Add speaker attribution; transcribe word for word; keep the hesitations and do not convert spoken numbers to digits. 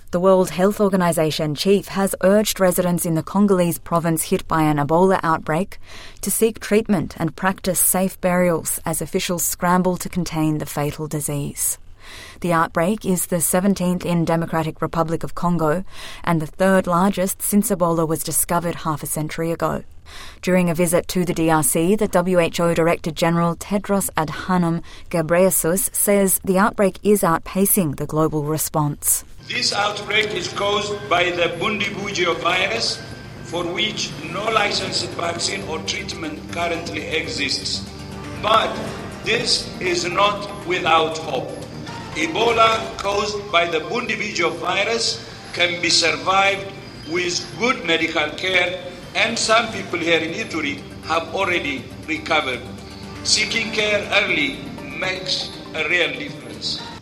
Speaker 1: The World Health Organization chief has urged residents in the Congolese province hit by an Ebola outbreak to seek treatment and practice safe burials as officials scramble to contain the fatal disease. The outbreak is the seventeenth in Democratic Republic of Congo and the third largest since Ebola was discovered half a century ago. During a visit to the D R C, the W H O Director General Tedros Adhanom Ghebreyesus says the outbreak is outpacing the global response.
Speaker 2: This outbreak is caused by the Bundibugyo virus, for which no licensed vaccine or treatment currently exists. But this is not without hope. Ebola caused by the Bundibugyo virus can be survived with good medical care, and some people here in Ituri have already recovered. Seeking care early makes a real difference.